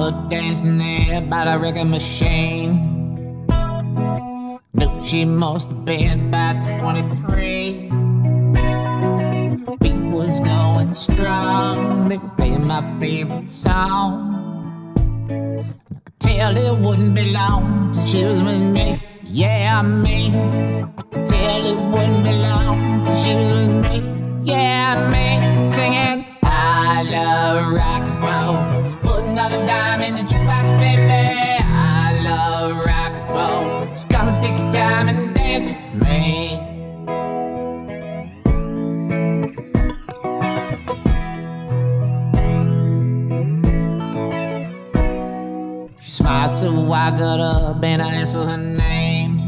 were dancing there by the record machine. Knew she must have been about 23. Beat was going strong, they were playing my favorite song. I could tell it wouldn't be long till she was with me, yeah, me. I could tell it wouldn't be long till she was with me, yeah, me. Singing, I love rock and roll. Put another dime in the jukebox, baby. I love rock and roll. So come and take your time and dance with me. She smiled, so I got up and I asked for her name.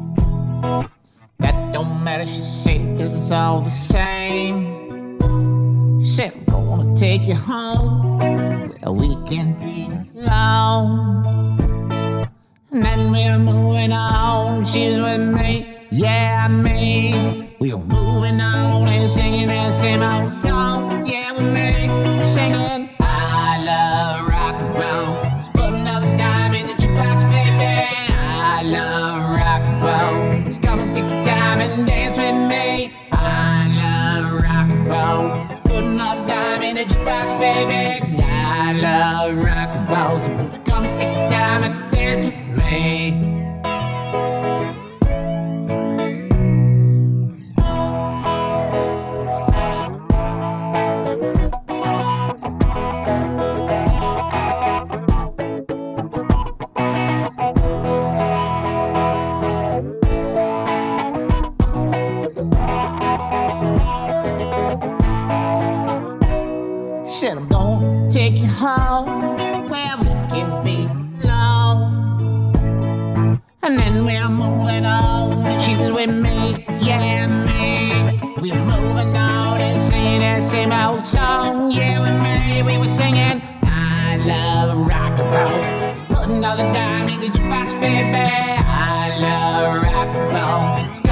That don't matter, she said, 'cause it's all the same. She said, I'm gonna take you home where we can be alone. And then we're moving on. She was with me, yeah, me. We were moving on and singing that same old song, yeah, with me. Singing, I love rock and roll. Let's put another dime in the jukebox, baby. I love rock and roll. So come and take your time and dance with me. I love rock and roll. Put another dime in the jukebox, baby. 'Cause I love rock and roll. So won't you come and take your time and dance with me. She said, I'm gonna take you home where we can be alone. And then we're moving on, and she was with me, yeah, me. We were moving on and singing that same old song, yeah, with me. We were singing, I love rock and roll. Put another dime in the jukebox, baby. I love rock and roll.